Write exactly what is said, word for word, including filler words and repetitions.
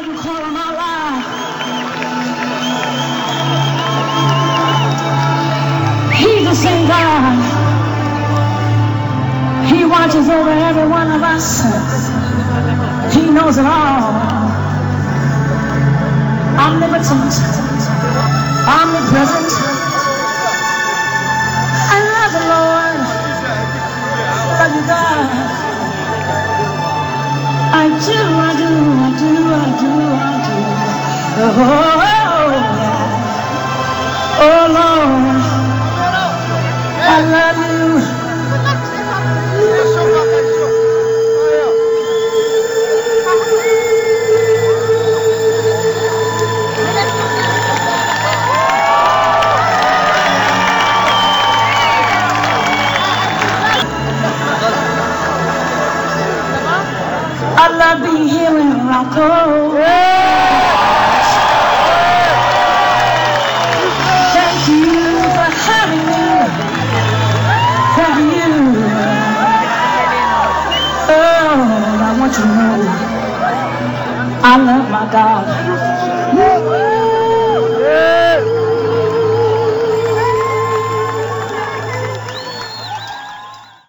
God you call on my life. He's the same God. He watches over every one of us. He knows it all. Omnipotent, omnipresent. I love the Lord. Love you, God. I do, I do, I do, I do, I do. Oh, oh Lord, I love you. I love being here in Morocco. Thank you for having me. Thank you. Oh, I want you to know I love my God.